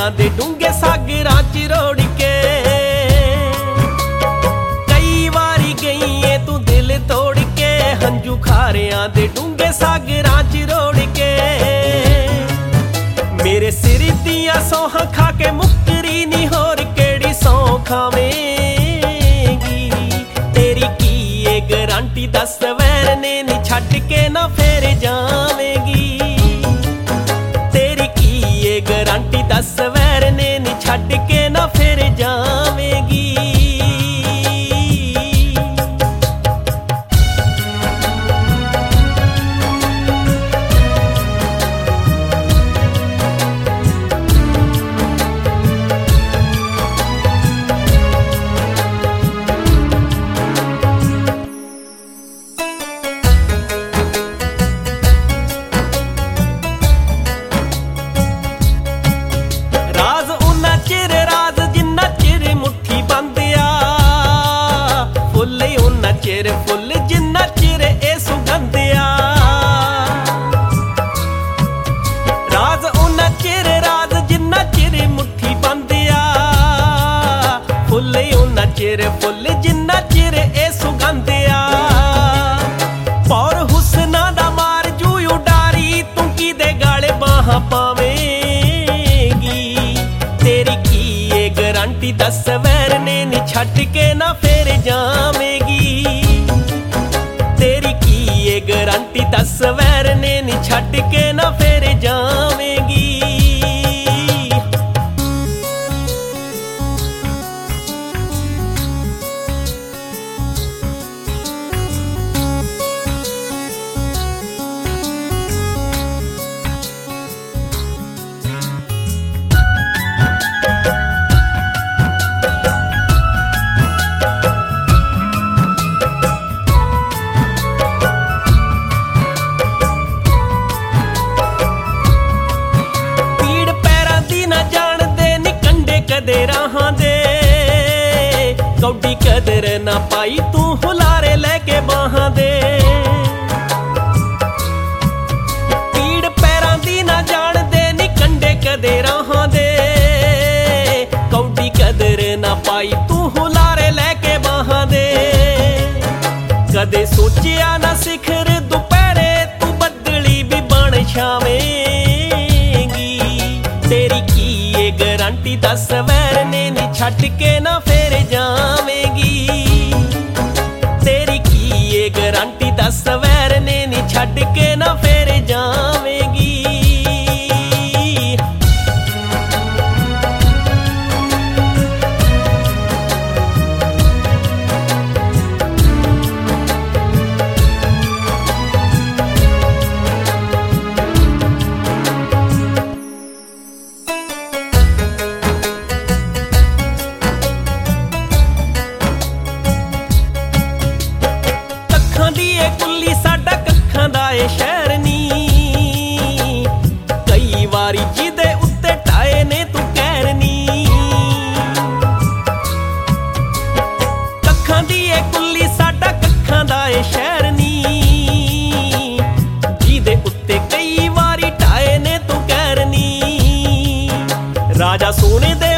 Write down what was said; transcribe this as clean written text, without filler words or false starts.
दे डूंगे सागरां च रोड़ के। कई वारी गई है तू दिल तोड़ के, हंजू खारियां दे डूंगे सागरां च रोड़ के। मेरे सिर दियां सौहां खा के मुकरी नी, होर केड़ी सौं खावेंगी। तेरी की ये गारंटी दस वैर ने नी, छड्ड के ना फेर जावेंगी। तेरी की ये गारंटी दस वैर ने नी, छड्ड के ना फेर जावेंगी। चिर फुल जिन्ना चिर ए सुगंधिया, राज उन्ना चिर राज जिन्ना चिर मुट्ठी बंदिया। फुल उन्ना चिर फुल जिन्ना चिर ए सुगंधिया। पौर हुसना दा मार जू उडारी, तू की दे गाले बाहां पावेंगी। तेरी की ये गारंटी दस वैर ने नी, छड्ड के ना फेर जावेंगी। तेरी की ये गारंटी दस वैर ने नी, छड्ड के ना फेर जावेंगी। दे राहां दे कौडी कदर ना पाई, तू हुलारे लेके बाहां दे। पीड़ पैरां दी ना जान दे नी, कंडे कदे राहां दे। कौडी कदर ना पाई, तू हुलारे लेके बाहां दे। कदे सोचिया ना सिखर दुपहरे, तू बदली भी बन छावेंगी। तेरी की ये गारंटी दस वैर ने नी, छड्ड के ना फेर जावेंगी। तेरी की ये गारंटी दस वैर ने नी, छड्ड के ना फेर जावेंगी। कुल्ली साडा कक्खां दा ए शहर नी, कई वारी जिदे उत्ते टाए ने तू कहर नी। कक्खां दी ए कुल्ली साडा कक्खां दा ए शहर नी, जिदे उत्ते कई वारी टाए ने तू कहर नी। राजा सोने दे